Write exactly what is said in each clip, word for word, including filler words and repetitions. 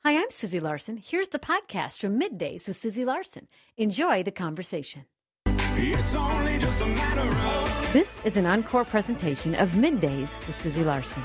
Hi, I'm Susie Larson. Here's the podcast from Middays with Susie Larson. Enjoy the conversation. It's only just a matter of... This is an encore presentation of Middays with Susie Larson.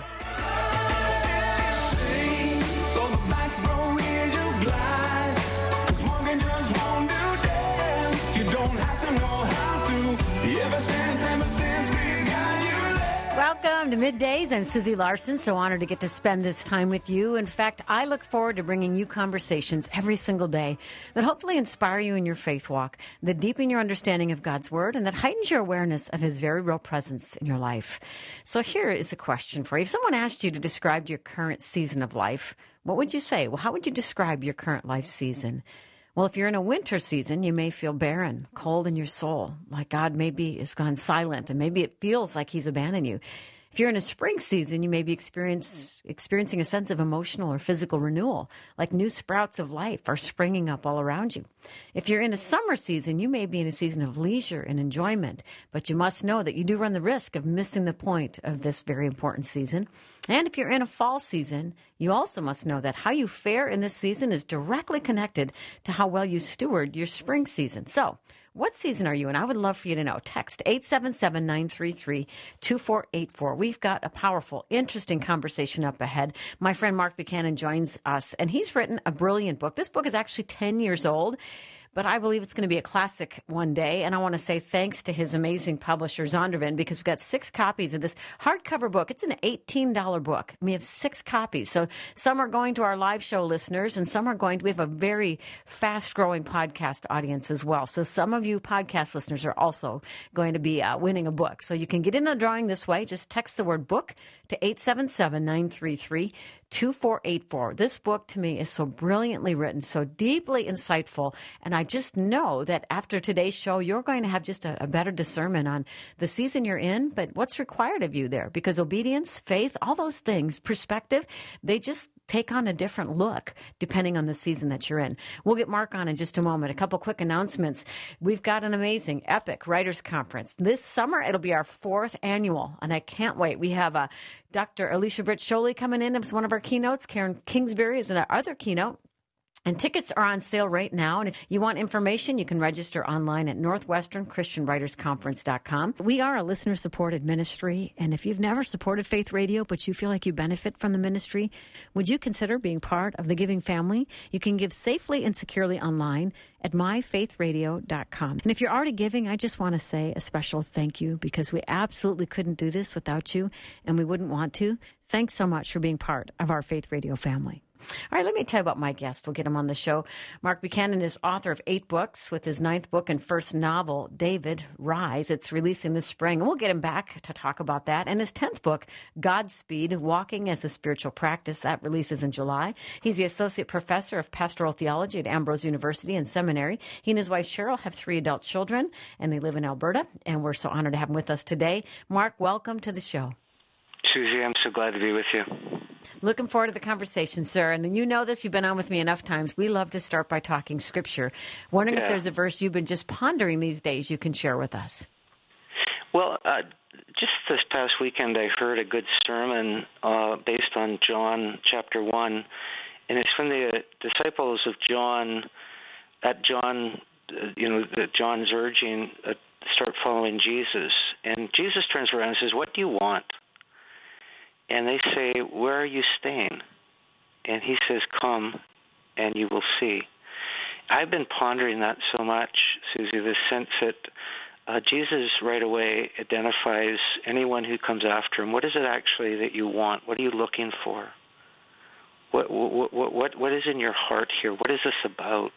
So the back row is your glide. 'Cause walking just won't do dance. You don't have to know how to. Ever since, ever since we've got you there. Welcome to Middays. I'm Susie Larson, so honored to get to spend this time with you. In fact, I look forward to bringing you conversations every single day that hopefully inspire you in your faith walk, that deepen your understanding of God's Word, and that heightens your awareness of His very real presence in your life. So here is a question for you. If someone asked you to describe your current season of life, what would you say? Well, how would you describe your current life season? Well, if you're in a winter season, you may feel barren, cold in your soul, like God maybe has gone silent, and maybe it feels like He's abandoned you. If you're in a spring season, you may be experience, experiencing a sense of emotional or physical renewal, like new sprouts of life are springing up all around you. If you're in a summer season, you may be in a season of leisure and enjoyment, but you must know that you do run the risk of missing the point of this very important season. And if you're in a fall season, you also must know that how you fare in this season is directly connected to how well you steward your spring season. So, what season are you in? I would love for you to know. Text eight seven seven, nine three three, two four eight four. We've got a powerful, interesting conversation up ahead. My friend Mark Buchanan joins us, and he's written a brilliant book. This book is actually ten years old, but I believe it's going to be a classic one day. And I want to say thanks to his amazing publisher, Zondervan, because we've got six copies of this hardcover book. It's an eighteen dollars book. We have six copies. So some are going to our live show listeners, and some are going to, we have a very fast-growing podcast audience as well. So some of you podcast listeners are also going to be uh, winning a book. So you can get in the drawing this way. Just text the word book to eight seven seven, nine three three, two four eight four. This book to me is so brilliantly written, so deeply insightful, and I just know that after today's show, you're going to have just a, a better discernment on the season you're in, but what's required of you there, because obedience, faith, all those things, perspective, they just take on a different look depending on the season that you're in. We'll get Mark on in just a moment. A couple quick announcements. We've got an amazing, epic writers conference. This summer, it'll be our fourth annual, and I can't wait. We have a Doctor Alicia Britt Sholey coming in as one of our keynotes. Karen Kingsbury is our other keynote. And tickets are on sale right now. And if you want information, you can register online at northwestern christian writers conference dot com. We are a listener-supported ministry. And if you've never supported Faith Radio, but you feel like you benefit from the ministry, would you consider being part of the giving family? You can give safely and securely online at my faith radio dot com. And if you're already giving, I just want to say a special thank you, because we absolutely couldn't do this without you, and we wouldn't want to. Thanks so much for being part of our Faith Radio family. All right, let me tell you about my guest. We'll get him on the show. Mark Buchanan is author of eight books, with his ninth book and first novel, David, Rise. It's releasing this spring, and we'll get him back to talk about that. And his tenth book, Godspeed, Walking as a Spiritual Practice, that releases in July. He's the associate professor of pastoral theology at Ambrose University and Seminary. He and his wife, Cheryl, have three adult children, and they live in Alberta, and we're so honored to have him with us today. Mark, welcome to the show. Susie, I'm so glad to be with you. Looking forward to the conversation, sir. And you know this, you've been on with me enough times. We love to start by talking Scripture. Wondering yeah. if there's a verse you've been just pondering these days you can share with us. Well, uh, just this past weekend I heard a good sermon uh, based on John chapter one, and it's from the uh, disciples of John, at John, uh, you know, that John's urging, uh, start following Jesus. And Jesus turns around and says, "What do you want?" And they say, "Where are you staying?" And he says, "Come, and you will see." I've been pondering that so much, Susie, the sense that uh, Jesus right away identifies anyone who comes after him. What is it actually that you want? What are you looking for? What what what what, what is in your heart here? What is this about?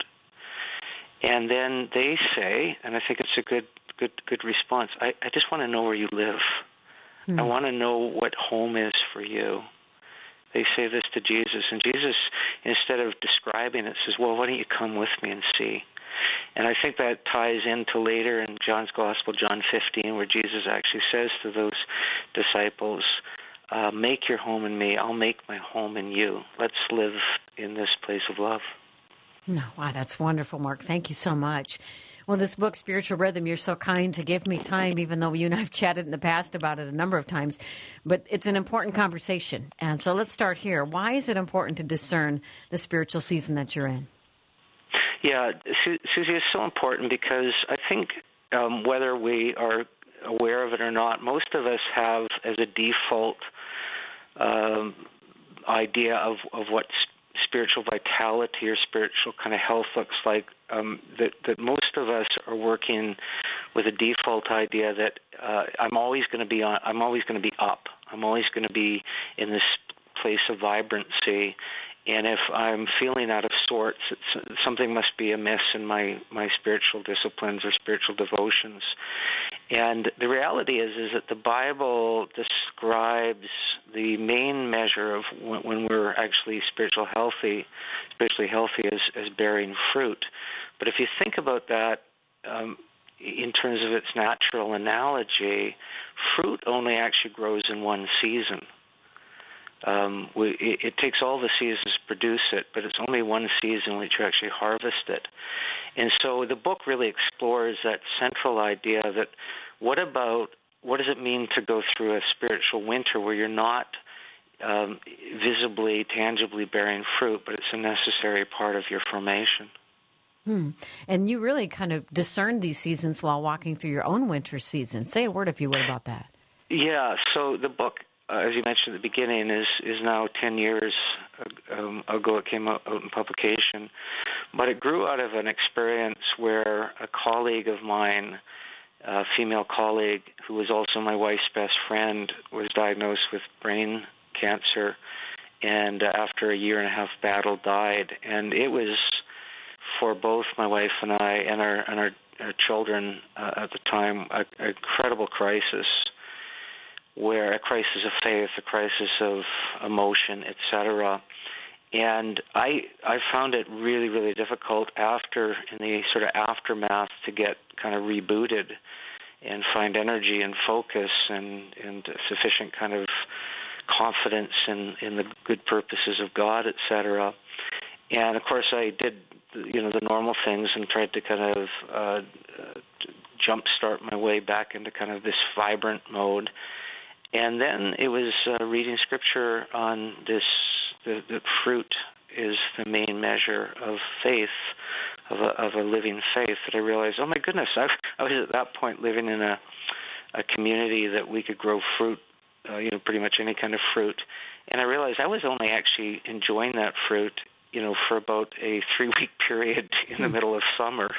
And then they say, and I think it's a good good good response, I, I just want to know where you live. Hmm. I want to know what home is for you. They say this to Jesus, and Jesus, instead of describing it, says, "Well, why don't you come with me and see?" And I think that ties into later in John's Gospel, John fifteen, where Jesus actually says to those disciples, uh, "Make your home in me. I'll make my home in you. Let's live in this place of love." No, wow, that's wonderful, Mark. Thank you so much. Well, this book, Spiritual Rhythm, you're so kind to give me time, even though you and I have chatted in the past about it a number of times. But it's an important conversation. And so let's start here. Why is it important to discern the spiritual season that you're in? Yeah, Su- Susie, it's so important because I think um, whether we are aware of it or not, most of us have as a default um, idea of, of what spiritual vitality or spiritual kind of health looks like, um, that, that most of us are working with a default idea that uh, I'm always going to be on, I'm always going to be up. I'm always going to be in this place of vibrancy. And if I'm feeling out of sorts, it's, something must be amiss in my, my spiritual disciplines or spiritual devotions. And the reality is is that the Bible describes the main measure of when, when we're actually spiritual healthy, spiritually healthy as, as bearing fruit. But if you think about that um, in terms of its natural analogy, fruit only actually grows in one season. Um, we, it, it takes all the seasons to produce it, but it's only one season which you actually harvest it. And so the book really explores that central idea that what about, what does it mean to go through a spiritual winter where you're not um, visibly, tangibly bearing fruit, but it's a necessary part of your formation. Hmm. And you really kind of discerned these seasons while walking through your own winter season. Say a word, if you would, about that. Yeah, so the book, Uh, as you mentioned at the beginning, is is now ten years um, ago it came out, out in publication. But it grew out of an experience where a colleague of mine, a female colleague who was also my wife's best friend, was diagnosed with brain cancer, and uh, after a year and a half battle, died. And it was, for both my wife and I and our, and our, our children uh, at the time, an incredible crisis, where a crisis of faith, a crisis of emotion, et cetera. And I I found it really, really difficult after, in the sort of aftermath, to get kind of rebooted and find energy and focus and, and sufficient kind of confidence in, in the good purposes of God, et cetera. And, of course, I did, you know, the normal things and tried to kind of uh, jumpstart my way back into kind of this vibrant mode. And then it was uh, reading scripture on this, the, the fruit is the main measure of faith, of a, of a living faith, that I realized, oh my goodness, I, I was at that point living in a, a community that we could grow fruit, uh, you know, pretty much any kind of fruit. And I realized I was only actually enjoying that fruit, you know, for about a three-week period in the middle of summer.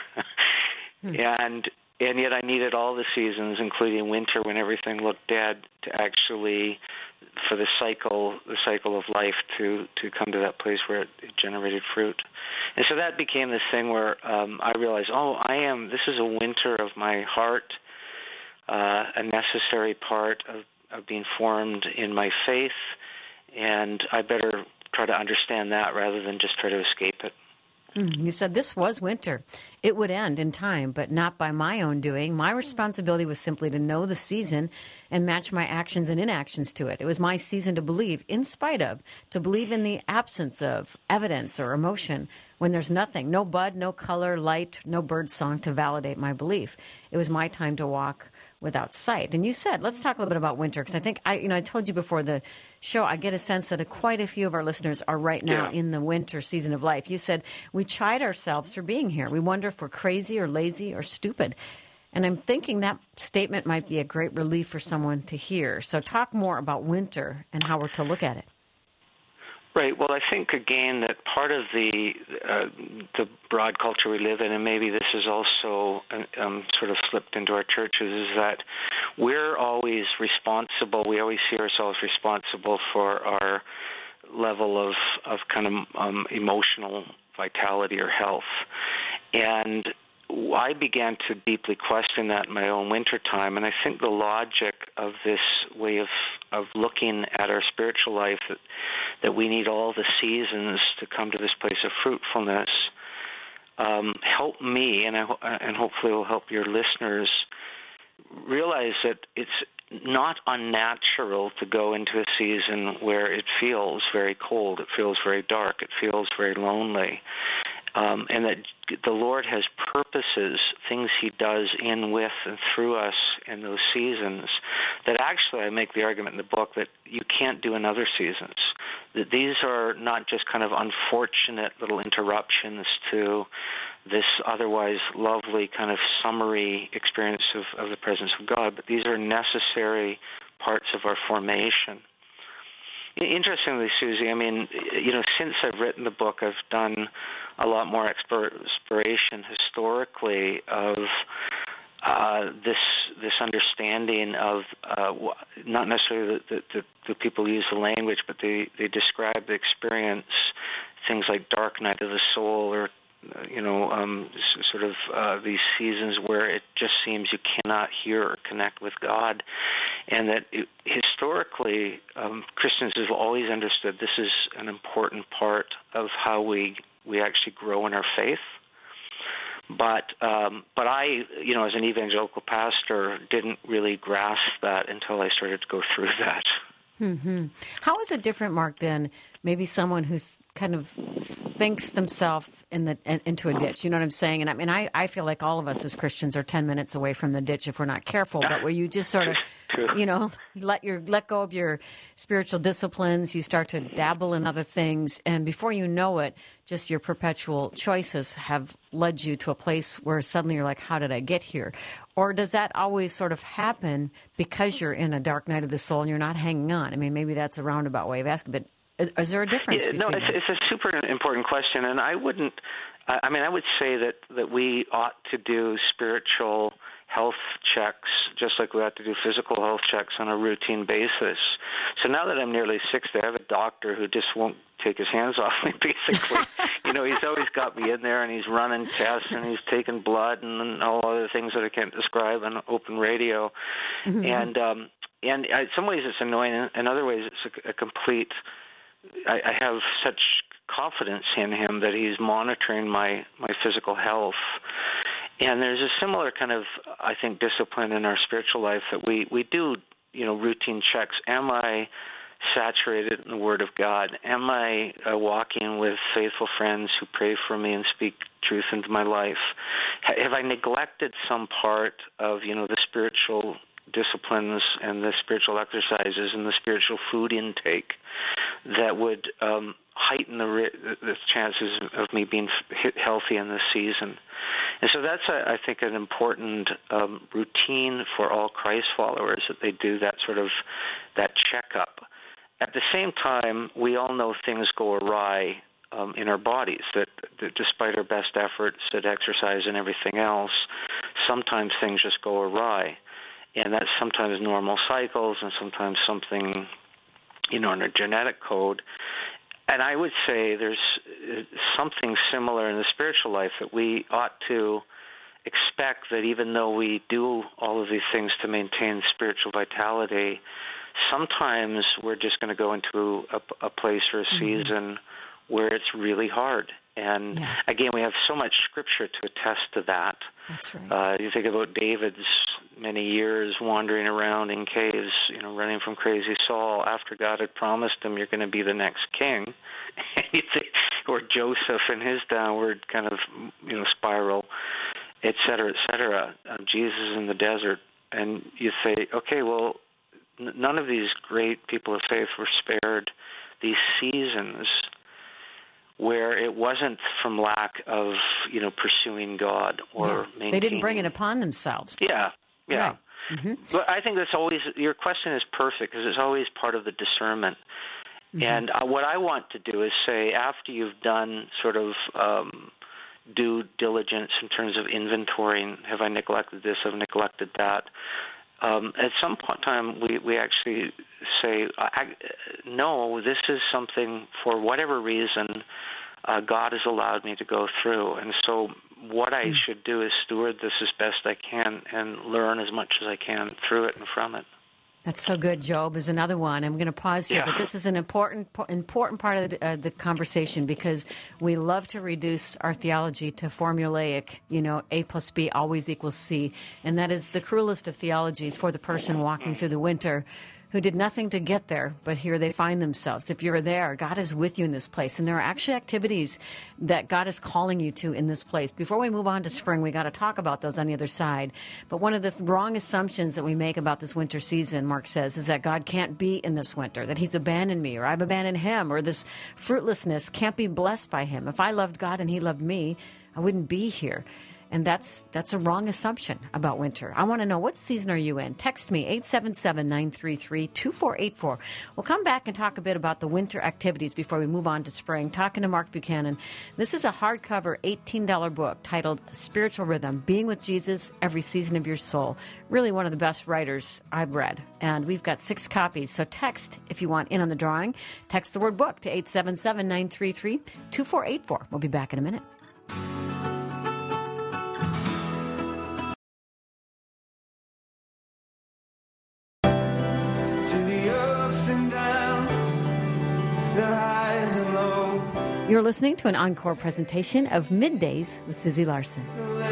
and And yet I needed all the seasons, including winter when everything looked dead, to actually, for the cycle, the cycle of life to, to come to that place where it, it generated fruit. And so that became this thing where um, I realized, oh, I am, this is a winter of my heart, uh, a necessary part of, of being formed in my faith, and I better try to understand that rather than just try to escape it. You said this was winter. It would end in time, but not by my own doing. My responsibility was simply to know the season and match my actions and inactions to it. It was my season to believe, in spite of, to believe in the absence of evidence or emotion when there's nothing, no bud, no color, light, no bird song to validate my belief. It was my time to walk without sight. And you said, let's talk a little bit about winter, because I think, I, you know, I told you before the show, I get a sense that a, quite a few of our listeners are right now yeah. in the winter season of life. You said, we chide ourselves for being here. We wonder if we're crazy or lazy or stupid. And I'm thinking that statement might be a great relief for someone to hear. So talk more about winter and how we're to look at it. Right. Well, I think, again, that part of the uh, the broad culture we live in, and maybe this is also um, sort of slipped into our churches, is that we're always responsible, we always see ourselves responsible for our level of, of kind of um, emotional vitality or health. And I began to deeply question that in my own wintertime, and I think the logic of this way of of looking at our spiritual life, that, that we need all the seasons to come to this place of fruitfulness, um, help me, and I, and hopefully will help your listeners realize that it's not unnatural to go into a season where it feels very cold, it feels very dark, it feels very lonely. um, and that the Lord has purposes, things He does in, with, and through us in those seasons, that actually I make the argument in the book that you can't do in other seasons. That these are not just kind of unfortunate little interruptions to this otherwise lovely kind of summary experience of, of the presence of God, but these are necessary parts of our formation. Interestingly, Susie, I mean, you know, since I've written the book, I've done a lot more exploration historically of uh, this this understanding of uh, not necessarily the, the, the people use the language, but they, they describe the experience, things like dark night of the soul, or you know, um, sort of uh, these seasons where it just seems you cannot hear or connect with God, and that it, historically um, Christians have always understood this is an important part of how we we actually grow in our faith. But um, but I, you know, as an evangelical pastor, didn't really grasp that until I started to go through that. Mm-hmm. How is it different, Mark, than maybe someone who kind of thinks themselves in the in, into a ditch? You know what I'm saying? And I mean, I, I feel like all of us as Christians are ten minutes away from the ditch if we're not careful. But where you just sort of, you know, let your let go of your spiritual disciplines, you start to dabble in other things, and before you know it, just your perpetual choices have led you to a place where suddenly you're like, how did I get here? Or does that always sort of happen because you're in a dark night of the soul and you're not hanging on? I mean, maybe that's a roundabout way of asking, but is there a difference? Yeah, no, between it's, it's a super important question, and I wouldn't. I mean, I would say that that we ought to do spiritual health checks just like we ought to do physical health checks on a routine basis. So now that I'm nearly sixty, I have a doctor who just won't take his hands off me, basically. You know, he's always got me in there, and he's running tests, and he's taking blood and all other things that I can't describe on open radio. Mm-hmm. And um, and in some ways it's annoying. In other ways it's a, a complete... I, I have such confidence in him that he's monitoring my, my physical health. And there's a similar kind of, I think, discipline in our spiritual life that we, we do, you know, routine checks. Am I saturated in the Word of God? Am I uh, walking with faithful friends who pray for me and speak truth into my life? Have I neglected some part of, you know, the spiritual disciplines and the spiritual exercises and the spiritual food intake that would um, heighten the, the chances of me being healthy in this season? And so that's, I think, an important um, routine for all Christ followers, that they do that sort of, that checkup. At the same time, we all know things go awry um, in our bodies, that, that despite our best efforts at exercise and everything else, sometimes things just go awry. And that's sometimes normal cycles and sometimes something, you know, in a genetic code. And I would say there's something similar in the spiritual life, that we ought to expect that even though we do all of these things to maintain spiritual vitality, sometimes we're just going to go into a, a place or a season mm-hmm. where it's really hard. And yeah. again, we have so much scripture to attest to that. That's right. Uh, you think about David's many years wandering around in caves, you know, running from crazy Saul after God had promised him, you're going to be the next king. Or Joseph and his downward kind of, you know, spiral, et cetera, et cetera. Uh, Jesus in the desert. And you say, okay, well, n- none of these great people of faith were spared these seasons where it wasn't from lack of, you know, pursuing God or yeah. maintaining. They didn't bring it upon themselves. Yeah, yeah. Right. Mm-hmm. But I think that's always, your question is perfect, because it's always part of the discernment. Mm-hmm. And uh, what I want to do is say, after you've done sort of um, due diligence in terms of inventorying, have I neglected this, have I neglected that, Um, at some point in time, we, we actually say, I, no, this is something, for whatever reason, uh, God has allowed me to go through. And so what I mm. should do is steward this as best I can and learn as much as I can through it and from it. That's so good. Job is another one. I'm going to pause here, yeah. but this is an important important part of the, uh, the conversation, because we love to reduce our theology to formulaic, you know, A plus B always equals C, and that is the cruelest of theologies for the person walking through the winter who did nothing to get there, but here they find themselves. If you're there, God is with you in this place. And there are actually activities that God is calling you to in this place. Before we move on to spring, we got to talk about those on the other side. But one of the th- wrong assumptions that we make about this winter season, Mark says, is that God can't be in this winter, that he's abandoned me, or I've abandoned him, or this fruitlessness can't be blessed by him. If I loved God and he loved me, I wouldn't be here. And that's that's a wrong assumption about winter. I want to know, what season are you in? Text me, eight seven seven, nine three three, two four eight four. We'll come back and talk a bit about the winter activities before we move on to spring. Talking to Mark Buchanan. This is a hardcover eighteen dollars book titled Spiritual Rhythm, Being with Jesus Every Season of Your Soul. Really one of the best writers I've read. And we've got six copies. So text, if you want in on the drawing, text the word book to eight seven seven, nine three three, two four eight four. We'll be back in a minute. You're listening to an encore presentation of Middays with Susie Larson.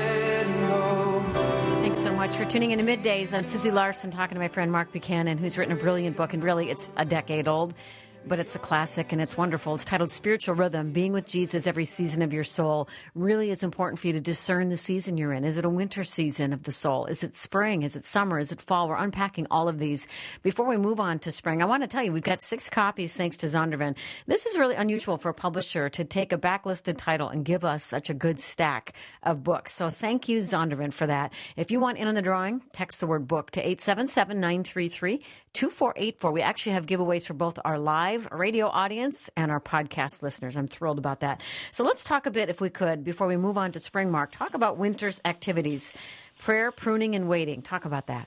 Thanks so much for tuning in to Middays. I'm Susie Larson, talking to my friend Mark Buchanan, who's written a brilliant book, and really it's a decade old, but it's a classic and it's wonderful. It's titled Spiritual Rhythm, Being with Jesus Every Season of Your Soul. Really is important for you to discern the season you're in. Is it a winter season of the soul? Is it spring? Is it summer? Is it fall? We're unpacking all of these. Before we move on to spring, I want to tell you, we've got six copies thanks to Zondervan. This is really unusual for a publisher to take a backlisted title and give us such a good stack of books. So thank you, Zondervan, for that. If you want in on the drawing, text the word book to eight seven seven, nine three three, two four eight four. We actually have giveaways for both our live radio audience and our podcast listeners. I'm thrilled about that. So let's talk a bit, if we could, before we move on to spring, Mark, talk about winter's activities, prayer, pruning, and waiting. Talk about that.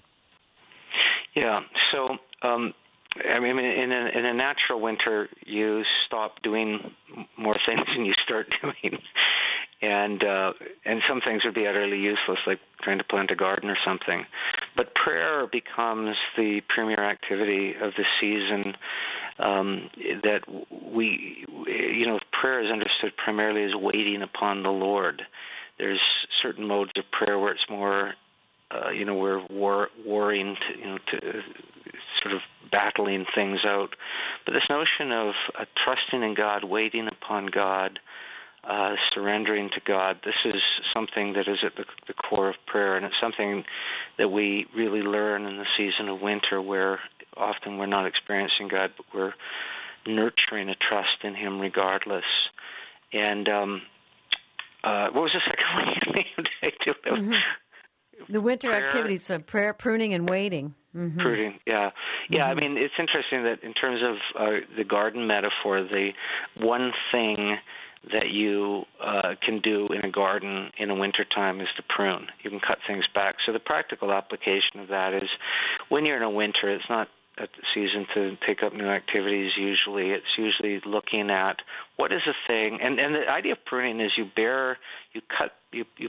Yeah. So, um, I mean, in a, in a natural winter, you stop doing more things than you start doing. And uh, and some things would be utterly useless, like trying to plant a garden or something. But prayer becomes the premier activity of the season. Um, that we, you know, prayer is understood primarily as waiting upon the Lord. There's certain modes of prayer where it's more, uh, you know, we're war, warring, to, you know, to sort of battling things out. But this notion of uh, trusting in God, waiting upon God, Uh, surrendering to God. This is something that is at the, the core of prayer, and it's something that we really learn in the season of winter, where often we're not experiencing God, but we're nurturing a trust in Him regardless. And um, uh, what was the second one you named? Mm-hmm. The winter prayer, activities, so prayer, pruning, and waiting. Mm-hmm. Pruning, yeah. Yeah, mm-hmm. I mean, it's interesting that in terms of uh, the garden metaphor, the one thing that you uh, can do in a garden in a wintertime is to prune. You can cut things back. So the practical application of that is when you're in a winter, it's not a season to take up new activities usually. It's usually looking at what is a thing. And, and the idea of pruning is you bear, you cut, you, you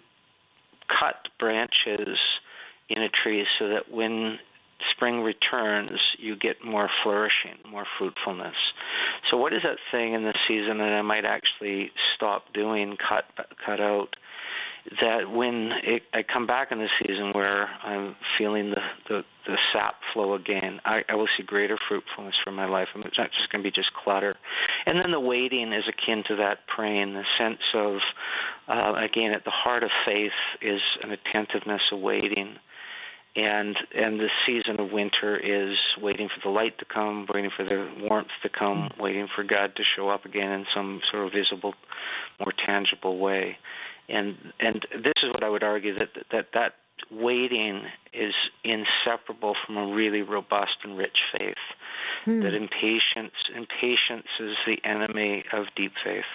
cut branches in a tree so that when spring returns, you get more flourishing, more fruitfulness. So what is that thing in the season that I might actually stop doing, cut cut out, that when it, I come back in the season where I'm feeling the, the, the sap flow again, I, I will see greater fruitfulness for my life. It's not just going to be just clutter. And then the waiting is akin to that praying, the sense of, uh, again, at the heart of faith is an attentiveness, a waiting. And and the season of winter is waiting for the light to come, waiting for the warmth to come, waiting for God to show up again in some sort of visible, more tangible way. And and this is what I would argue, that that, that waiting is inseparable from a really robust and rich faith. Hmm. That impatience impatience is the enemy of deep faith.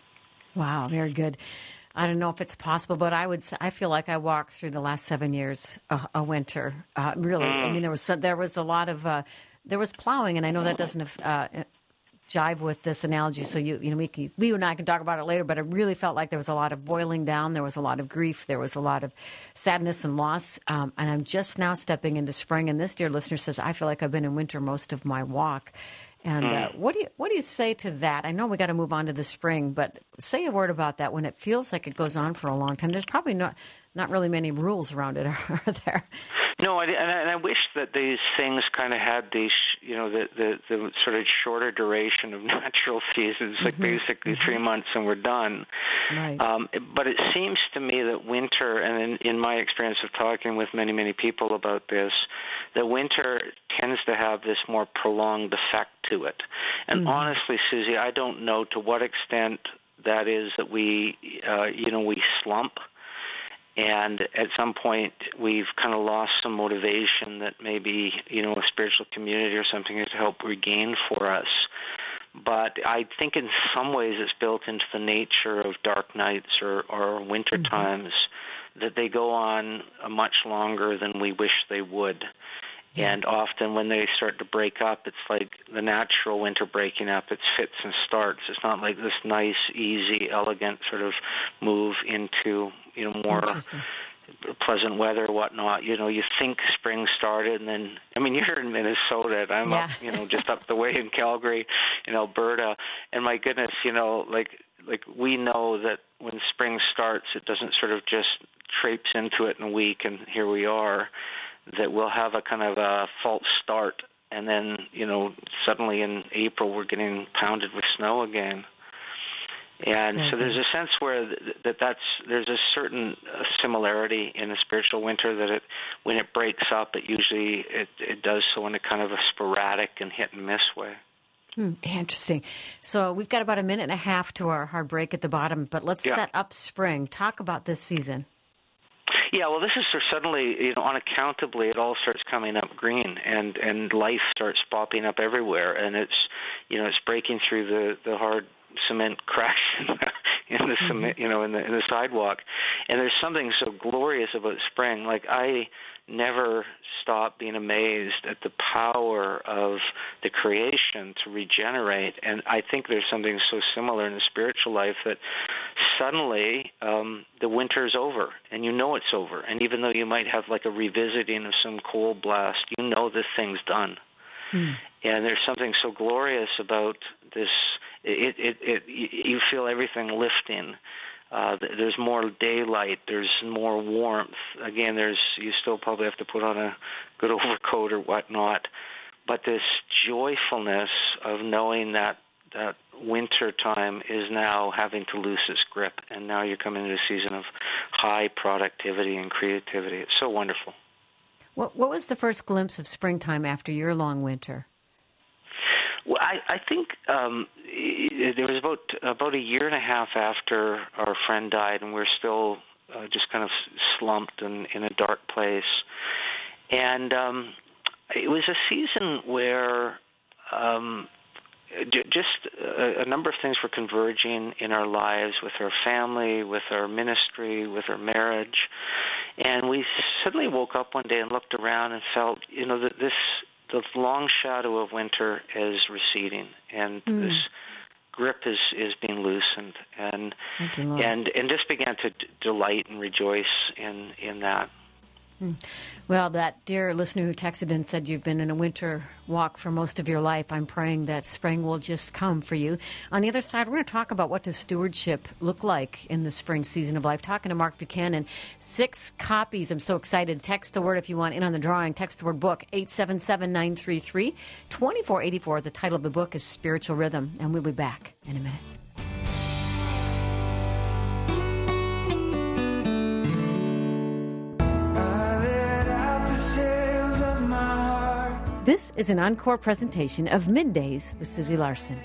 Wow, very good. I don't know if it's possible, but I would. I feel like I walked through the last seven years a, a winter. Uh, really, I mean, there was there was a lot of uh, there was plowing, and I know that doesn't uh, jive with this analogy. So you you know we can, we and I can talk about it later. But I really felt like there was a lot of boiling down. There was a lot of grief. There was a lot of sadness and loss. Um, and I'm just now stepping into spring. And this dear listener says, I feel like I've been in winter most of my walk. And uh, what do you what do you say to that? I know we got to move on to the spring, but say a word about that. When it feels like it goes on for a long time, there's probably not not really many rules around it, are there? No, I, and, I, and I wish that these things kind of had these, you know, the, the, the sort of shorter duration of natural seasons, like mm-hmm. basically mm-hmm. three months and we're done. Right. Um, but it seems to me that winter, and in, in my experience of talking with many, many people about this, that winter tends to have this more prolonged effect to it. And mm-hmm. honestly, Susie, I don't know to what extent that is that we, uh, you know, we slump. And at some point, we've kind of lost some motivation that maybe, you know, a spiritual community or something has helped regain for us. But I think in some ways it's built into the nature of dark nights or, or winter mm-hmm. times that they go on much longer than we wish they would. Yeah. And often when they start to break up, it's like the natural winter breaking up. It's fits and starts. It's not like this nice, easy, elegant sort of move into, you know, more pleasant weather or whatnot. You know, you think spring started, and then, I mean, you're in Minnesota, and I'm yeah. up, you know, just up the way in Calgary, in Alberta, and my goodness, you know, like, like we know that when spring starts, it doesn't sort of just traipse into it in a week, and here we are. That we'll have a kind of a false start, and then, you know, suddenly in April we're getting pounded with snow again. And okay. so there's a sense where that that's there's a certain similarity in a spiritual winter that it when it breaks up, it usually it, it does so in a kind of a sporadic and hit and miss way. Hmm, interesting. So we've got about a minute and a half to our hard break at the bottom, but let's yeah. set up spring. Talk about this season. Yeah, well, this is suddenly, you know, unaccountably, it all starts coming up green, and, and life starts popping up everywhere, and it's, you know, it's breaking through the, the hard cement cracks in the mm-hmm. cement, you know, in the in the sidewalk, and there's something so glorious about spring. Like I never stop being amazed at the power of the creation to regenerate, and I think there's something so similar in the spiritual life that suddenly um, the winter's over, and you know it's over, and even though you might have like a revisiting of some cold blast, you know this thing's done. Mm. And there's something so glorious about this. It, it, it, you feel everything lifting. Uh, there's more daylight. There's more warmth. Again, there's you still probably have to put on a good overcoat or whatnot. But this joyfulness of knowing that that winter time is now having to lose its grip, and now you're coming into a season of high productivity and creativity. It's so wonderful. What, what was the first glimpse of springtime after your long winter? Well, I, I think um, there was about about a year and a half after our friend died, and we're still uh, just kind of slumped and in a dark place. And um, it was a season where um, j- just a, a number of things were converging in our lives, with our family, with our ministry, with our marriage. And we suddenly woke up one day and looked around and felt, you know, that this... the long shadow of winter is receding, and mm. this grip is, is being loosened, and you, and and just began to d- delight and rejoice in in that. Mm. Well, that dear listener who texted and said you've been in a winter walk for most of your life, I'm praying that spring will just come for you. On the other side, we're going to talk about what does stewardship look like in the spring season of life. Talking to Mark Buchanan. Six copies. I'm so excited. Text the word if you want in on the drawing. Text the word book, eight seven seven, nine three three, two four eight four. The title of the book is Spiritual Rhythm, and we'll be back in a minute. This is an encore presentation of Middays with Susie Larson.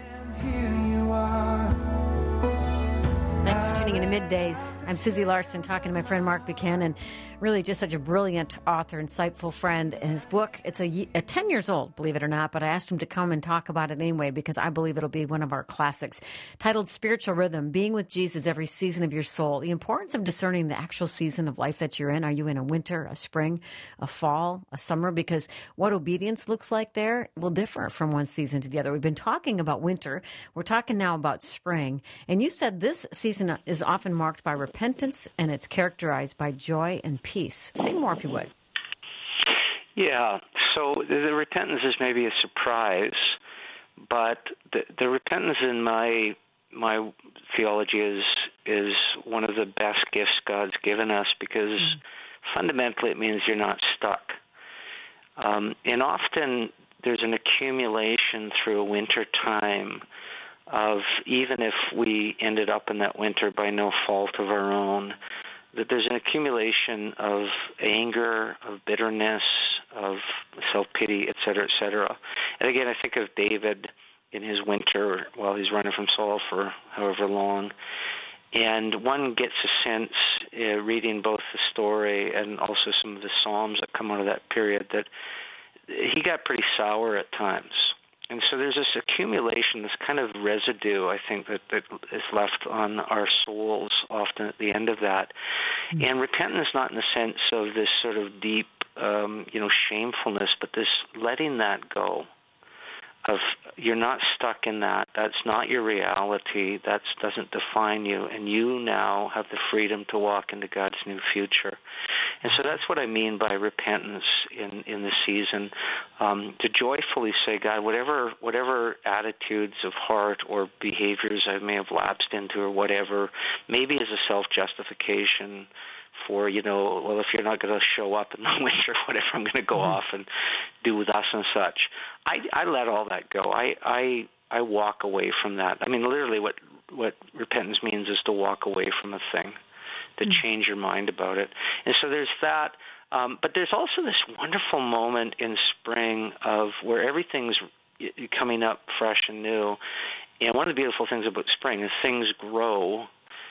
Thanks for tuning in to Middays. I'm Susie Larson, talking to my friend Mark Buchanan. Really just such a brilliant author, insightful friend. And his book, it's a, a ten years old, believe it or not, but I asked him to come and talk about it anyway because I believe it'll be one of our classics. Titled Spiritual Rhythm, Being with Jesus Every Season of Your Soul. The importance of discerning the actual season of life that you're in. Are you in a winter, a spring, a fall, a summer? Because what obedience looks like there will differ from one season to the other. We've been talking about winter. We're talking now about spring. And you said this season is often marked by repentance, and it's characterized by joy and peace. Say more if you would. Yeah, so the, the repentance is maybe a surprise, but the, the repentance in my my theology is is one of the best gifts God's given us because mm. fundamentally it means you're not stuck. Um, and often there's an accumulation through a winter time of, even if we ended up in that winter by no fault of our own, that there's an accumulation of anger, of bitterness, of self-pity, et cetera, et cetera. And again, I think of David in his winter while he's running from Saul for however long. And one gets a sense, uh, reading both the story and also some of the Psalms that come out of that period, that he got pretty sour at times. And so there's this accumulation, this kind of residue, I think, that, that is left on our souls often at the end of that. Mm-hmm. And repentance, not in the sense of this sort of deep, um, you know, shamefulness, but this letting that go. Of you're not stuck in that. That's not your reality. That doesn't define you. And you now have the freedom to walk into God's new future. And so that's what I mean by repentance in, in this season, um, to joyfully say, God, whatever whatever attitudes of heart or behaviors I may have lapsed into or whatever, maybe as a self-justification for, you know, well, if you're not going to show up in the winter, whatever, I'm going to go mm-hmm. off and do thus and such. I, I let all that go. I, I I walk away from that. I mean, literally what, what repentance means is to walk away from a thing, to mm-hmm. change your mind about it. And so there's that. Um, but there's also this wonderful moment in spring of where everything's coming up fresh and new. And one of the beautiful things about spring is things grow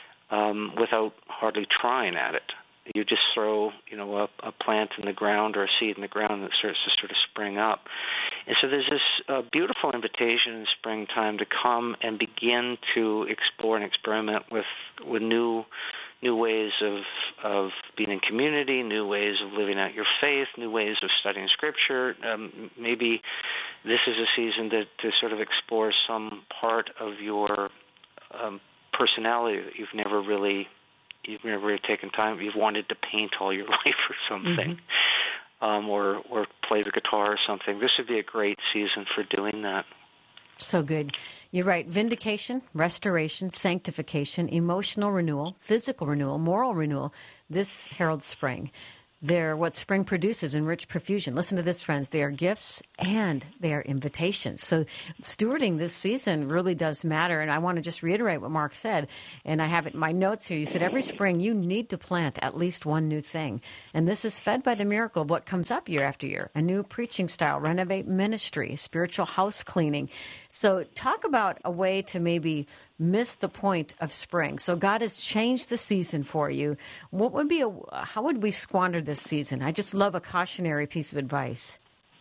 um, without hardly trying at it. You just throw, you know, a, a plant in the ground or a seed in the ground that starts to sort of spring up. And so there's this uh, beautiful invitation in springtime to come and begin to explore and experiment with with new new ways of of being in community, new ways of living out your faith, new ways of studying Scripture. Um, maybe this is a season to, to sort of explore some part of your um, personality that you've never really You've never really taken time. You've wanted to paint all your life or something, mm-hmm. um, or or play the guitar or something. This would be a great season for doing that. So good. You're right. Vindication, restoration, sanctification, emotional renewal, physical renewal, moral renewal. This heralds spring. They're what spring produces in rich profusion. Listen to this, friends. They are gifts and they are invitations. So stewarding this season really does matter. And I want to just reiterate what Mark said. And I have it in my notes here. You said every spring you need to plant at least one new thing. And this is fed by the miracle of what comes up year after year. A new preaching style, renovate ministry, spiritual house cleaning. So talk about a way to maybe miss the point of spring. So God has changed the season for you. What would be a, how would we squander this season? I just love a cautionary piece of advice.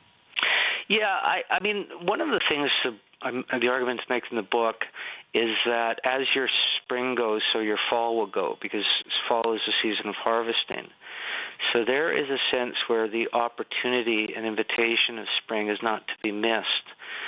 Yeah, I, I mean, one of the things uh, um, the arguments make in the book is that as your spring goes, so your fall will go, because fall is a season of harvesting. So there is a sense where the opportunity and invitation of spring is not to be missed.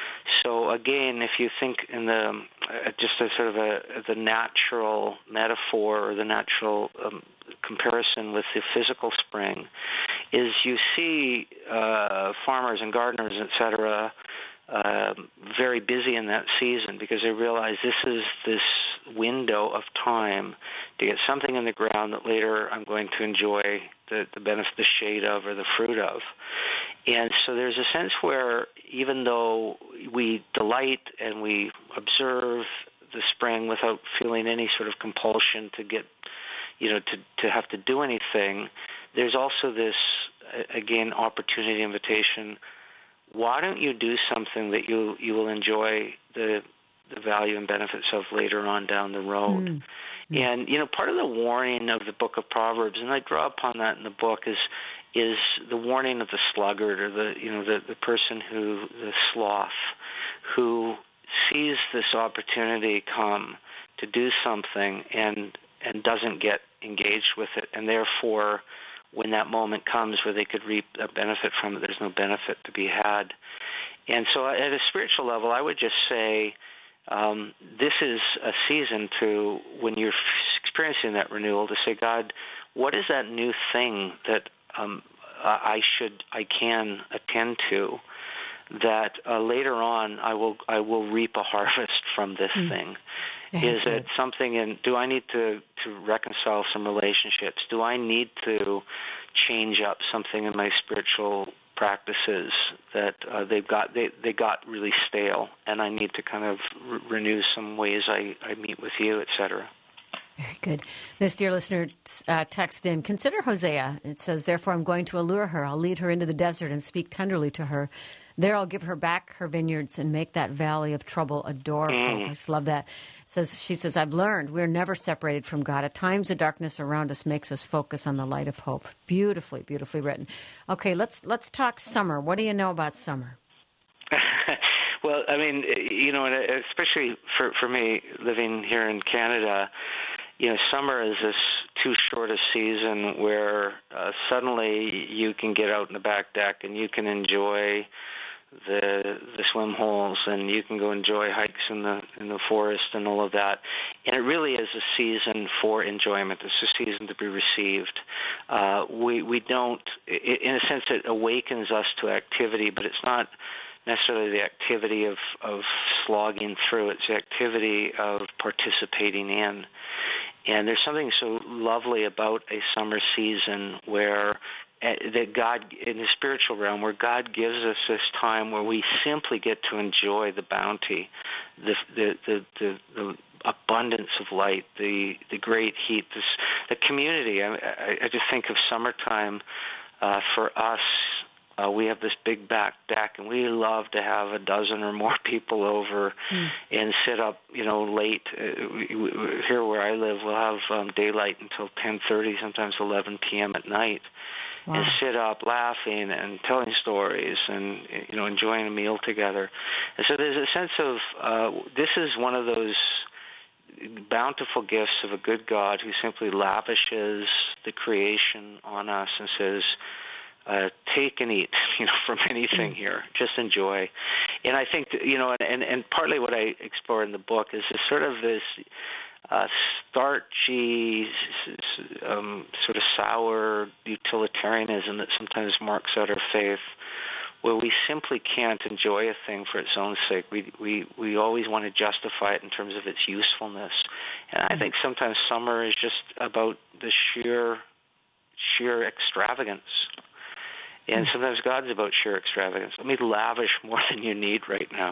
So again, if you think in the uh, just as sort of a the natural metaphor or the natural um, comparison with the physical spring, is you see uh, farmers and gardeners, et cetera, uh, very busy in that season because they realize this is this window of time to get something in the ground that later I'm going to enjoy the, the benefit, the shade of, or the fruit of. And so there's a sense where even though we delight and we observe the spring without feeling any sort of compulsion to get, you know, to, to have to do anything, there's also this, again, opportunity, invitation. Why don't you do something that you you will enjoy the the value and benefits of later on down the road? Mm-hmm. And, you know, part of the warning of the book of Proverbs, and I draw upon that in the book, is is the warning of the sluggard, or the you know the, the person who the sloth who sees this opportunity come to do something and and doesn't get engaged with it, and therefore when that moment comes where they could reap a benefit from it, there's no benefit to be had. And so at a spiritual level, I would just say um, this is a season to, when you're experiencing that renewal, to say, God, what is that new thing that Um, I should, I can attend to, that uh, later on I will, I will reap a harvest from this mm. thing. Thank is you. It something in? Do I need to, to reconcile some relationships? Do I need to change up something in my spiritual practices that uh, they've got they, they got really stale, and I need to kind of re- renew some ways I, I meet with you, et cetera. Very good. This dear listener uh, texted in, consider Hosea. It says, therefore I'm going to allure her. I'll lead her into the desert and speak tenderly to her. There I'll give her back her vineyards and make that valley of trouble a door. Mm. I just love that. It says, she says, I've learned we're never separated from God. At times the darkness around us makes us focus on the light of hope. Beautifully, beautifully written. Okay, let's let's talk summer. What do you know about summer? Well, I mean, you know, especially for, for me living here in Canada, you know, summer is this too short a season where uh, suddenly you can get out in the back deck and you can enjoy the the swim holes, and you can go enjoy hikes in the in the forest and all of that. And it really is a season for enjoyment. It's a season to be received. Uh, we we don't, in a sense, it awakens us to activity, but it's not necessarily the activity of, of slogging through. It's the activity of participating in. And there's something so lovely about a summer season where uh, that God, in the spiritual realm, where God gives us this time where we simply get to enjoy the bounty, the the the, the, the abundance of light, the the great heat, this, the community. I, I, I just think of summertime uh, for us. Uh, we have this big back deck, and we love to have a dozen or more people over mm. and sit up, you know, late. Uh, we, we, here where I live, we'll have um, daylight until ten thirty, sometimes eleven p.m. at night, wow. and sit up laughing and telling stories and, you know, enjoying a meal together. And so there's a sense of uh, this is one of those bountiful gifts of a good God who simply lavishes the creation on us and says, Uh, take and eat, you know, from anything here. Just enjoy. And I think, that, you know, and, and partly what I explore in the book is this sort of this uh, starchy, um, sort of sour utilitarianism that sometimes marks out our faith, where we simply can't enjoy a thing for its own sake. We we we always want to justify it in terms of its usefulness. And I think sometimes summer is just about the sheer sheer extravagance. And sometimes God's about sheer extravagance. Let me lavish more than you need right now.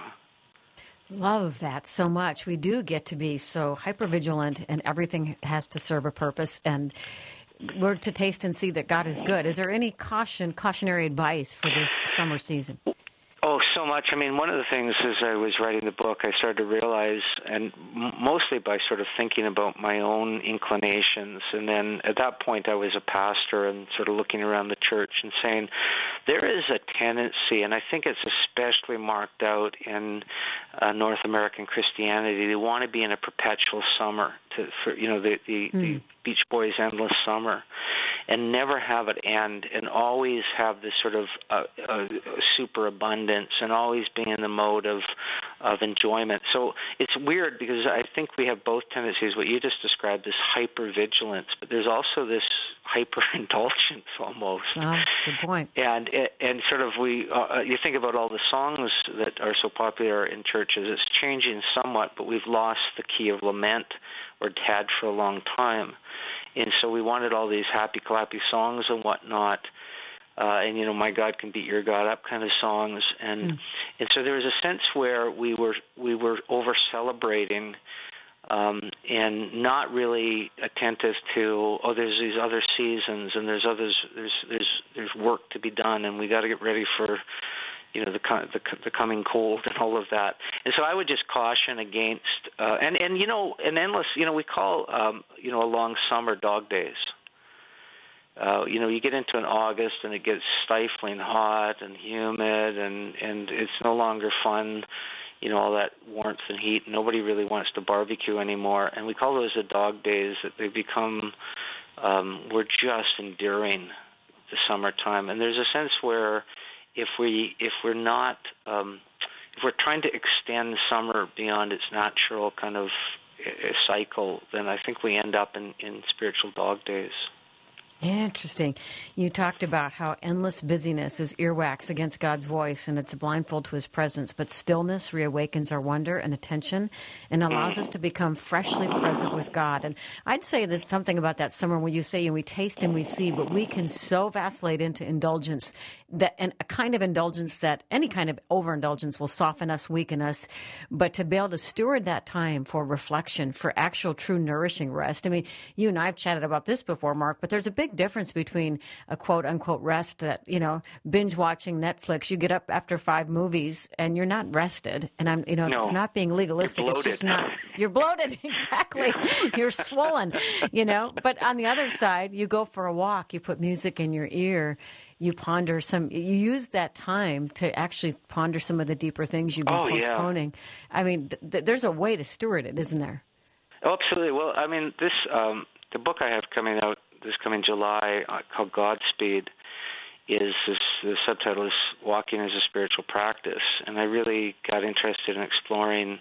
Love that so much. We do get to be so hypervigilant, and everything has to serve a purpose. And we're to taste and see that God is good. Is there any caution, cautionary advice for this summer season? Oh, so much. I mean, one of the things as I was writing the book, I started to realize, and mostly by sort of thinking about my own inclinations, and then at that point I was a pastor and sort of looking around the church and saying, there is a tendency, and I think it's especially marked out in uh, North American Christianity, they want to be in a perpetual summer, to, for you know, the, the, mm. the Beach Boys' endless summer, and never have it end, and always have this sort of uh, uh, superabundance, and always being in the mode of of enjoyment. So it's weird because I think we have both tendencies, what you just described, this hypervigilance, but there's also this hyperindulgence almost. Ah, good point. And and sort of we, uh, you think about all the songs that are so popular in churches, it's changing somewhat, but we've lost the key of lament, or had for a long time. And so we wanted all these happy, clappy songs and whatnot, uh, and, you know, my God can beat your God up kind of songs. And mm. and so there was a sense where we were we were over-celebrating um, and not really attentive to, oh, there's these other seasons and there's others, there's there's there's work to be done, and we got to get ready for, you know, the, the the coming cold and all of that. And so I would just caution against, uh, and, and, you know, an endless, you know, we call, um, you know, a long summer dog days. Uh, you know, you get into an August and it gets stifling hot and humid, and, and it's no longer fun, you know, all that warmth and heat. Nobody really wants to barbecue anymore. And we call those the dog days, that they become, um, we're just enduring the summertime. And there's a sense where, If we if we're not um, if we're trying to extend summer beyond its natural kind of uh, cycle, then I think we end up in, in spiritual dog days. Interesting. You talked about how endless busyness is earwax against God's voice and it's a blindfold to his presence, but stillness reawakens our wonder and attention and allows us to become freshly present with God. And I'd say there's something about that summer when you say, and we taste and we see, but we can so vacillate into indulgence, that and a kind of indulgence that any kind of overindulgence will soften us, weaken us, but to be able to steward that time for reflection, for actual true nourishing rest. I mean, you and I have chatted about this before, Mark, but there's a big difference between a quote unquote rest that, you know, binge watching Netflix, you get up after five movies and you're not rested. And I'm, you know, No. it's not being legalistic. It's just not, you're bloated. Exactly. You're swollen, you know, but on the other side, you go for a walk, you put music in your ear, you ponder some, you use that time to actually ponder some of the deeper things you've been Oh, yeah. postponing. I mean, th- th- there's a way to steward it, isn't there? Oh, absolutely. Well, I mean, this um, the book I have coming out this coming July uh, called Godspeed is this, the subtitle is Walking as a Spiritual Practice, and I really got interested in exploring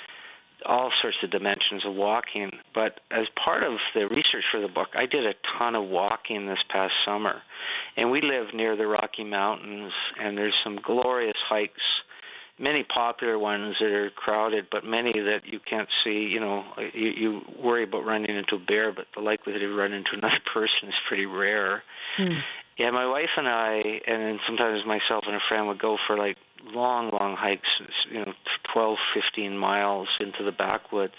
all sorts of dimensions of walking. But as part of the research for the book, I did a ton of walking this past summer, and we live near the Rocky Mountains, and there's some glorious hikes, many popular ones that are crowded, but many that you can't see. You know, you, you worry about running into a bear, but the likelihood of running into another person is pretty rare. Hmm. Yeah, my wife and I, and then sometimes myself and a friend would go for like long, long hikes, you know, twelve, fifteen miles into the backwoods.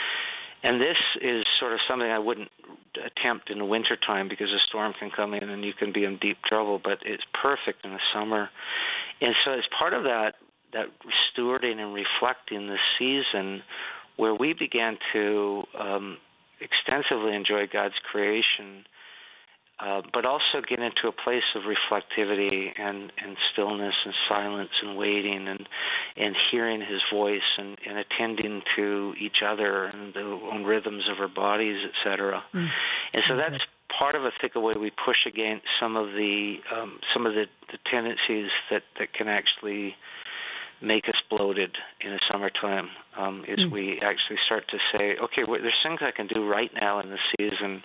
And this is sort of something I wouldn't attempt in the wintertime because a storm can come in and you can be in deep trouble, but it's perfect in the summer. And so as part of that, that stewarding and reflecting the season where we began to um, extensively enjoy God's creation, uh, but also get into a place of reflectivity and, and stillness and silence and waiting and and hearing his voice and, and attending to each other and the own rhythms of our bodies, et cetera. Mm. And so that's part of, I think, a way we push against some of the um, some of the, the tendencies that, that can actually make us bloated in the summertime, um, is mm. we actually start to say, okay, well, there's things I can do right now in the season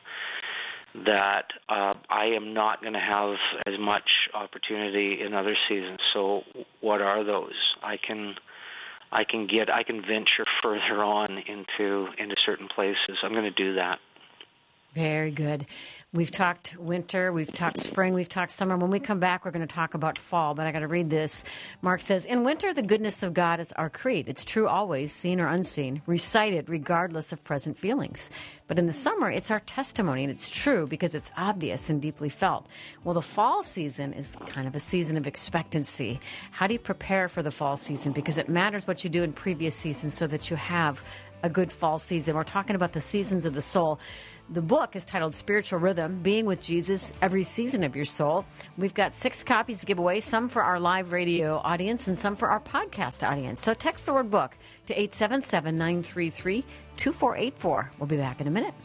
that uh, I am not going to have as much opportunity in other seasons. So what are those? I can I can get I can venture further on into into certain places. I'm going to do that. Very good. We've talked winter, we've talked spring, we've talked summer. When we come back, we're going to talk about fall, but I got to read this. Mark says, in winter, the goodness of God is our creed. It's true always, seen or unseen, recited regardless of present feelings. But in the summer, it's our testimony, and it's true because it's obvious and deeply felt. Well, the fall season is kind of a season of expectancy. How do you prepare for the fall season? Because it matters what you do in previous seasons so that you have a good fall season. We're talking about the seasons of the soul. The book is titled Spiritual Rhythm, Being with Jesus Every Season of Your Soul. We've got six copies to give away, some for our live radio audience and some for our podcast audience. So text the word book to eight seven seven, nine three three, two four eight four. We'll be back in a minute.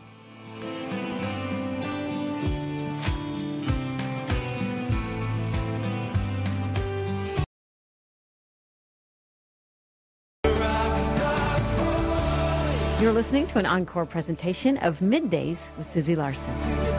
You're listening to an encore presentation of Middays with Susie Larson.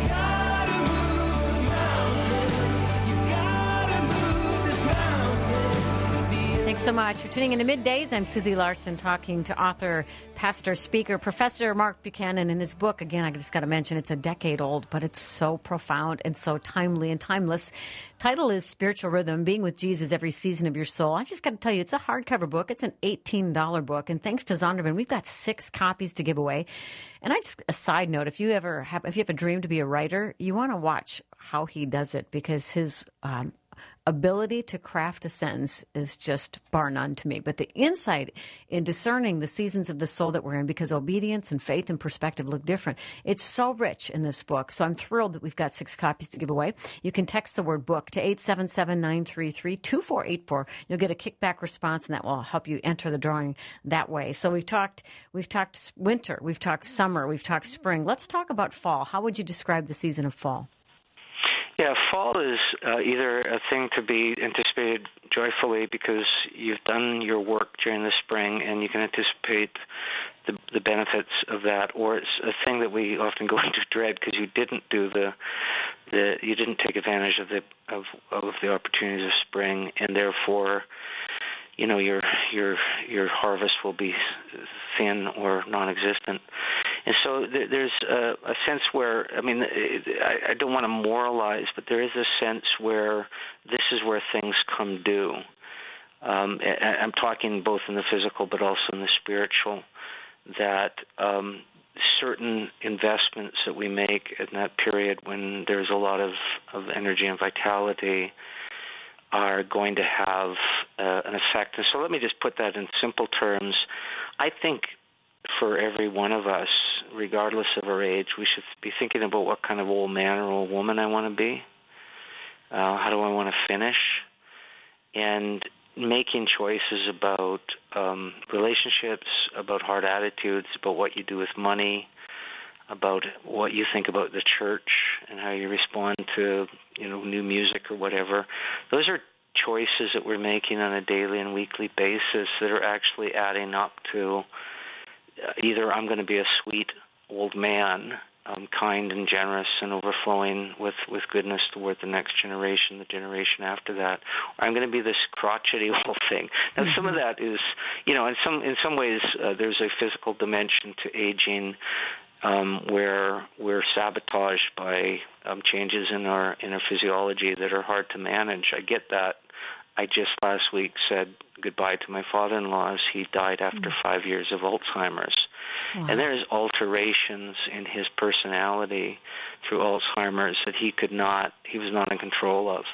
Thanks so much for tuning into Middays. I'm Susie Larson, talking to author, pastor, speaker, Professor Mark Buchanan, and his book. Again, I just got to mention it's a decade old, but it's so profound and so timely and timeless. Title is Spiritual Rhythm, Being with Jesus Every Season of Your Soul. I just got to tell you, it's a hardcover book. It's an eighteen dollars book, and thanks to Zondervan, we've got six copies to give away. And I just, a side note, if you ever have, if you have a dream to be a writer, you want to watch how he does it, because his um, ability to craft a sentence is just bar none to me. But the insight in discerning the seasons of the soul that we're in, because obedience and faith and perspective look different, it's so rich in this book. So I'm thrilled that we've got six copies to give away. You can text the word book to eight seven seven, nine three three, two four eight four. You'll get a kickback response, and that will help you enter the drawing that way. So we've talked, we've talked winter, we've talked summer, we've talked spring. Let's talk about fall. How would you describe the season of fall? Yeah, fall is uh, either a thing to be anticipated joyfully because you've done your work during the spring and you can anticipate the, the benefits of that, or it's a thing that we often go into dread because you didn't do the the you didn't take advantage of the of of the opportunities of spring, and therefore, you know, your your your harvest will be thin or non-existent. And so th- there's a, a sense where, I mean, I, I don't want to moralize, but there is a sense where this is where things come due. Um, I, I'm talking both in the physical but also in the spiritual, that um, certain investments that we make in that period when there's a lot of, of energy and vitality are going to have uh, an effect. And so let me just put that in simple terms. I think for every one of us, regardless of our age, we should be thinking about what kind of old man or old woman I want to be. Uh, how do I want to finish? And making choices about um, relationships, about hard attitudes, about what you do with money, about what you think about the church and how you respond to, you know, new music or whatever. Those are choices that we're making on a daily and weekly basis that are actually adding up to uh, either I'm going to be a sweet old man, um, kind and generous and overflowing with, with goodness toward the next generation, the generation after that, or I'm going to be this crotchety old thing. Now, mm-hmm. some of that is, you know, in some in some ways uh, there's a physical dimension to aging. Um, where we're sabotaged by um, changes in our in our physiology that are hard to manage. I get that. I just last week said goodbye to my father-in-law as he died after mm. five years of Alzheimer's. Wow. And there's alterations in his personality through Alzheimer's that he could not, he was not in control of.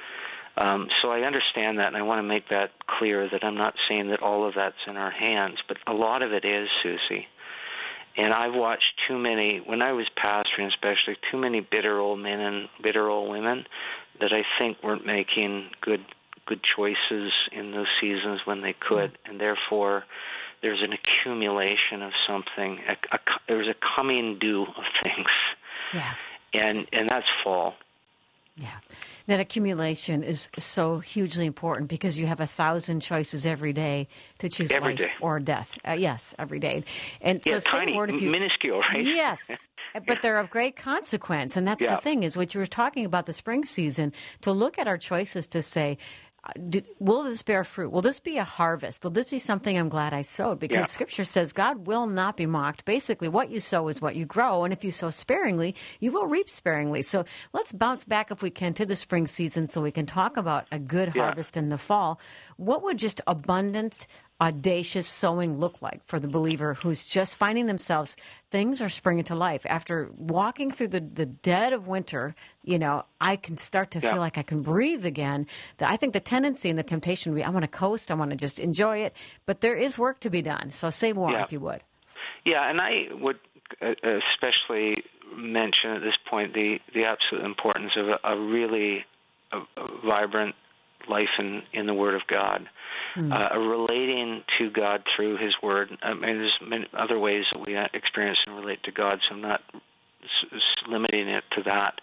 Um, so I understand that, and I want to make that clear that I'm not saying that all of that's in our hands, but a lot of it is, Susie. And I've watched too many, when I was pastoring especially, too many bitter old men and bitter old women that I think weren't making good good choices in those seasons when they could. Mm. And therefore, there's an accumulation of something. A, a, there's a coming due of things. Yeah. And and that's fall. Yeah, that accumulation is so hugely important because you have a thousand choices every day to choose every life day. or death. Uh, yes, every day. And yeah, so, tiny, say word if you, minuscule, right? Yes, but they're of great consequence. And that's yeah. the thing is what you were talking about the spring season, to look at our choices to say, Did, will this bear fruit? Will this be a harvest? Will this be something I'm glad I sowed? Because yeah. Scripture says God will not be mocked. Basically, what you sow is what you grow. And if you sow sparingly, you will reap sparingly. So let's bounce back, if we can, to the spring season so we can talk about a good yeah. harvest in the fall. What would just abundant, audacious sowing look like for the believer who's just finding themselves, things are springing to life? After walking through the, the dead of winter, you know, I can start to yeah. feel like I can breathe again. The, I think the tendency and the temptation would be, I want to coast, I want to just enjoy it, but there is work to be done. So say more, yeah. if you would. Yeah, and I would especially mention at this point the, the absolute importance of a, a really a, a vibrant life in, in the Word of God, mm. uh, relating to God through His Word. I mean, there's many other ways that we experience and relate to God, so I'm not s- s- limiting it to that.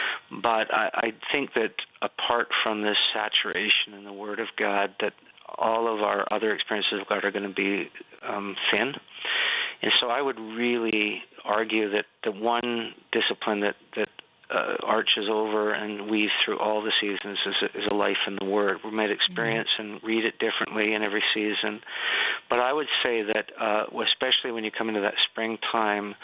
But I, I think that apart from this saturation in the Word of God, that all of our other experiences of God are going to be um, thin. And so I would really argue that the one discipline that, that Uh, arches over and weaves through all the seasons is a, is a life in the Word. We might experience mm-hmm. and read it differently in every season, but I would say that, uh, especially when you come into that springtime,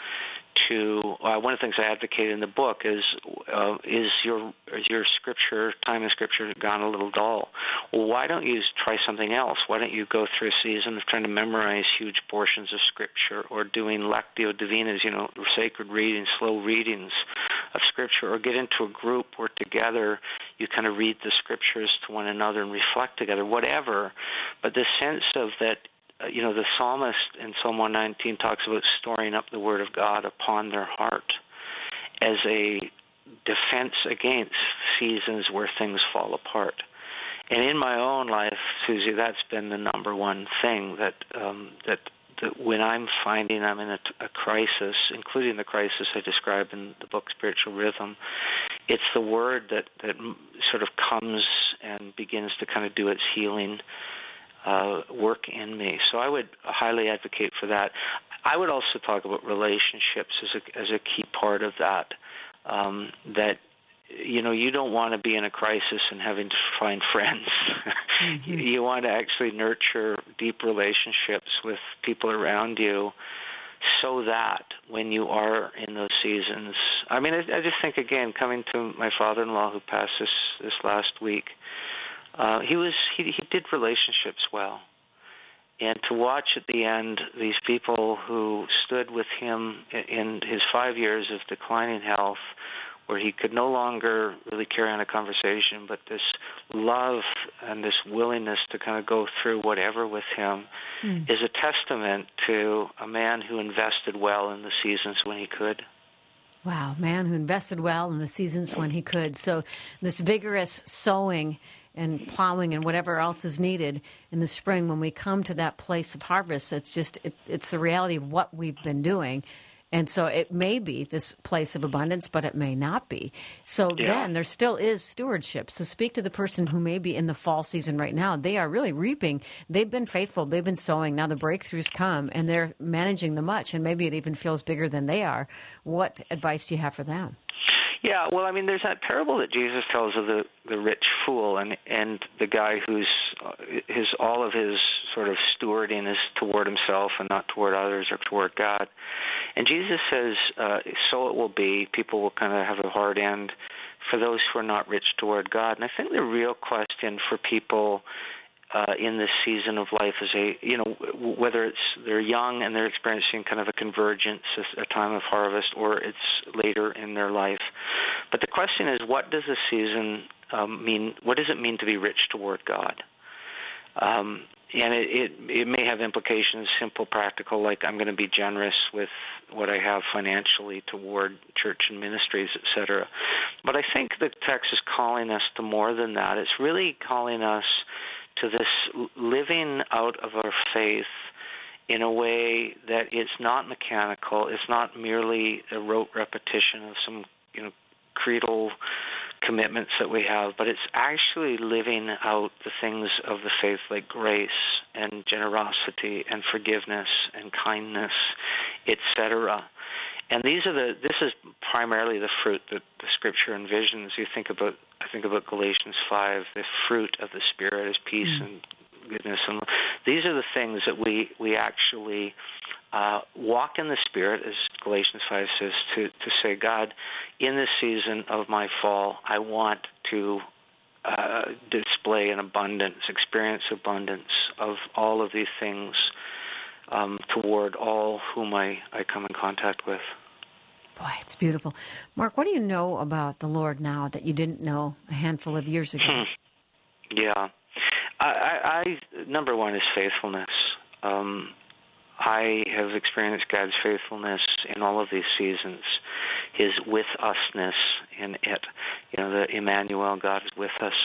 to uh, one of the things I advocate in the book is uh, is your is your scripture time in Scripture gone a little dull? Well, why don't you try something else? Why don't you go through a season of trying to memorize huge portions of Scripture, or doing Lectio Divinas, you know, sacred readings, slow readings of Scripture, or get into a group where together you kind of read the Scriptures to one another and reflect together, whatever. But the sense of that, uh, you know, the psalmist in Psalm one nineteen talks about storing up the Word of God upon their heart as a defense against seasons where things fall apart. And in my own life, Susie, that's been the number one thing that um, that that when I'm finding I'm in a, a crisis, including the crisis I describe in the book Spiritual Rhythm, it's the Word that, that sort of comes and begins to kind of do its healing uh, work in me. So I would highly advocate for that. I would also talk about relationships as a, as a key part of that, um, that you know, you don't want to be in a crisis and having to find friends. Mm-hmm. You want to actually nurture deep relationships with people around you so that when you are in those seasons, I mean, I, I just think, again, coming to my father-in-law who passed this, this last week, uh, he was he, he did relationships well. And to watch at the end these people who stood with him in his five years of declining health, where he could no longer really carry on a conversation, but this love and this willingness to kind of go through whatever with him mm. is a testament to a man who invested well in the seasons when he could. Wow, man who invested well in the seasons when he could. So this vigorous sowing and plowing and whatever else is needed in the spring, when we come to that place of harvest, it's just it, it's the reality of what we've been doing. And so it may be this place of abundance, but it may not be. So yeah. then there still is stewardship. So speak to the person who may be in the fall season right now. They are really reaping. They've been faithful. They've been sowing. Now the breakthroughs come, and they're managing the much, and maybe it even feels bigger than they are. What advice do you have for them? Yeah, well, I mean, there's that parable that Jesus tells of the, the rich fool and and the guy who's uh, his all of his sort of stewarding is toward himself and not toward others or toward God. And Jesus says, uh, so it will be. People will kind of have a hard end for those who are not rich toward God. And I think the real question for people Uh, in this season of life is a, you know, whether it's they're young and they're experiencing kind of a convergence, a, a time of harvest, or it's later in their life. But the question is, what does a season um, mean? What does it mean to be rich toward God? Um, and it, it, it may have implications, simple, practical, like I'm going to be generous with what I have financially toward church and ministries, et cetera. But I think the text is calling us to more than that. It's really calling us to this living out of our faith in a way that it's not mechanical. It's not merely a rote repetition of some, you know, creedal commitments that we have, but it's actually living out the things of the faith like grace and generosity and forgiveness and kindness, et cetera. And these are the. This is primarily the fruit that the Scripture envisions. You think about. I think about Galatians five. The fruit of the Spirit is peace mm. and goodness, and these are the things that we we actually uh, walk in the Spirit, as Galatians five says, to to say, God, in this season of my fall, I want to uh, display an abundance, experience abundance of all of these things um, toward all whom I, I come in contact with. Boy, it's beautiful. Mark, what do you know about the Lord now that you didn't know a handful of years ago? Yeah. I, I, I number one is faithfulness. Um, I have experienced God's faithfulness in all of these seasons, his with-usness in it. You know, the Emmanuel, God is with us.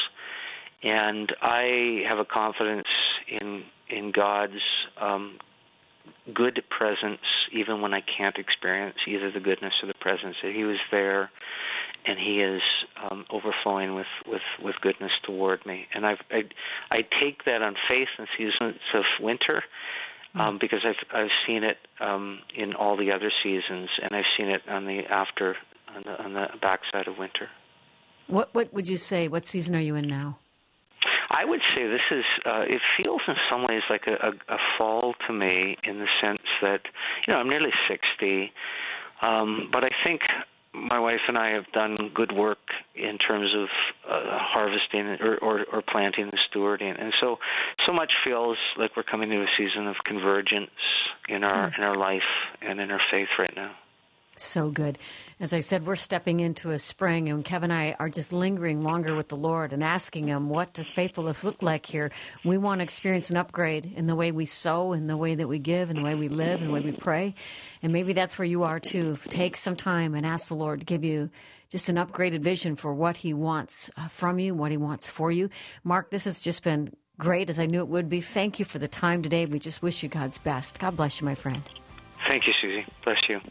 And I have a confidence in, in God's um good presence, even when I can't experience either the goodness or the presence, that he was there, and he is um, overflowing with, with, with goodness toward me. And I've, I I take that on faith in seasons of winter, um, because I've I've seen it um, in all the other seasons, and I've seen it on the after on the on the backside of winter. What what would you say? What season are you in now? I would say this is, uh, it feels in some ways like a, a, a fall to me, in the sense that, you know, I'm nearly sixty, um, but I think my wife and I have done good work in terms of uh, harvesting or, or, or planting and stewarding. And so, so much feels like we're coming to a season of convergence in our, in our life and in our faith right now. So good. As I said, we're stepping into a spring, and Kevin and I are just lingering longer with the Lord and asking him, what does faithfulness look like here? We want to experience an upgrade in the way we sow, in the way that we give, in the way we live, in the way we pray. And maybe that's where you are too. Take some time and ask the Lord to give you just an upgraded vision for what he wants from you, what he wants for you. Mark, this has just been great, as I knew it would be. Thank you for the time today. We just wish you God's best. God bless you, my friend. Thank you, Susie. Bless you. That's it.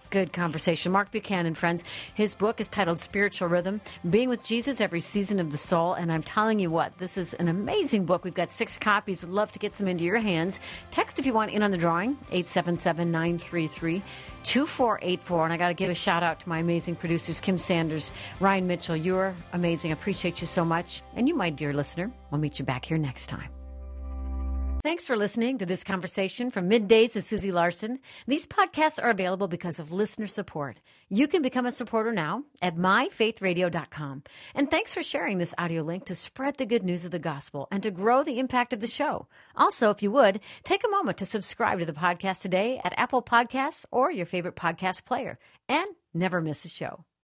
Good conversation. Mark Buchanan, friends. His book is titled Spiritual Rhythm, Being with Jesus Every Season of the Soul. And I'm telling you what, this is an amazing book. We've got six copies. Would love to get some into your hands. Text if you want in on the drawing, eight seven seven, nine three three, two four eight four. And I got to give a shout out to my amazing producers, Kim Sanders, Ryan Mitchell. You're amazing. I appreciate you so much. And you, my dear listener, we'll meet you back here next time. Thanks for listening to this conversation from Middays with Susie Larson. These podcasts are available because of listener support. You can become a supporter now at my faith radio dot com. And thanks for sharing this audio link to spread the good news of the gospel and to grow the impact of the show. Also, if you would, take a moment to subscribe to the podcast today at Apple Podcasts or your favorite podcast player. And never miss a show.